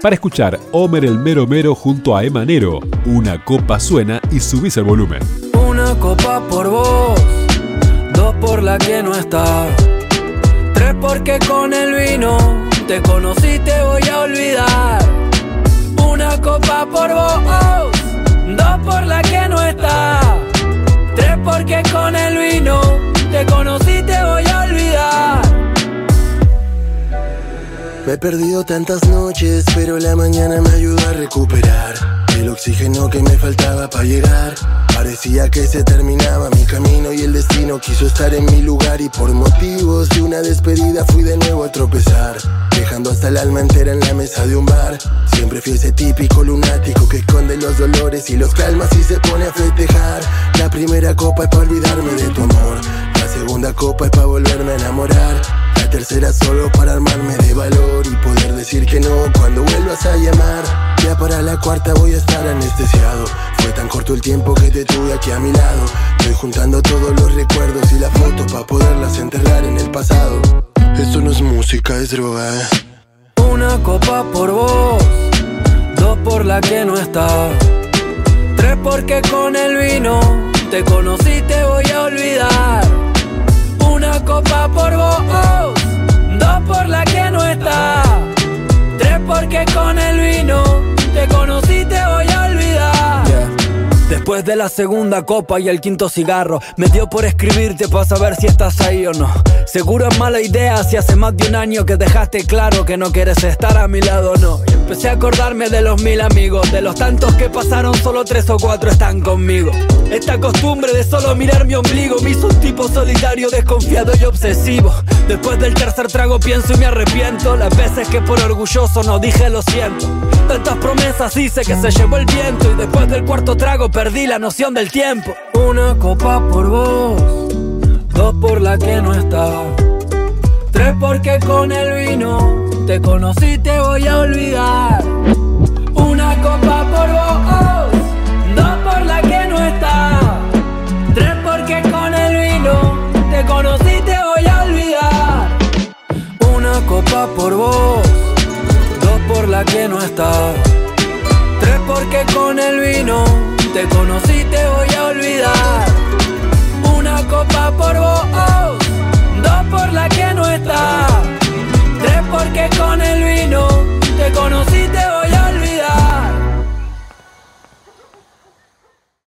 para escuchar Homer el Mero Mero junto a Emanero. Una copa suena y subís el volumen. Una copa por vos, 2 por la que no está, 3 porque con el vino te conocí, te voy a olvidar. Una copa por vos, 2 por la que no está, 3 porque con el vino te conocí, te voy a olvidar. Me he perdido tantas noches, pero la mañana me ayudó a recuperar el oxígeno que me faltaba para llegar. Parecía que se terminaba mi camino y el destino quiso estar en mi lugar, y por motivos de una despedida fui de nuevo a tropezar, dejando hasta el alma entera en la mesa de un bar. Siempre fui ese típico lunático que esconde los dolores y los calma y se pone a festejar. La primera copa es para olvidarme de tu amor, la segunda copa es para volverme a enamorar, la tercera solo para armarme de valor y poder decir que no cuando vuelvas a llamar. Ya para la cuarta voy a estar anestesiado, fue tan corto el tiempo que te tuve aquí a mi lado. Estoy juntando todos los recuerdos y las fotos para poderlas enterrar en el pasado. Esto no es música, es droga. Una copa por vos, 2 por la que no está, 3 porque con el vino te conocí, te voy a olvidar. Una copa por vos, 2 por la que no está, 3 porque con el vino te conocí, te voy a olvidar. Después de la segunda copa y el quinto cigarro, me dio por escribirte para saber si estás ahí o no. Seguro es mala idea si hace más de un año que dejaste claro que no quieres estar a mi lado, no. Y empecé a acordarme de los 1000 amigos, de los tantos que pasaron, solo 3 o 4 están conmigo. Esta costumbre de solo mirar mi ombligo me hizo un tipo solitario, desconfiado y obsesivo. Después del tercer trago pienso y me arrepiento las veces que por orgulloso no dije lo siento. Tantas promesas hice que se llevó el viento, y después del cuarto trago perdí la noción del tiempo. Una copa por vos, 2 por la que no está, 3 porque con el vino te conocí, te voy a olvidar. Una copa por vos, 2 por la que no está, 3 porque con el vino te conocí, te voy a olvidar. Una copa por vos, 2 por la que no está, 3 porque con el vino te conocí, te voy a olvidar.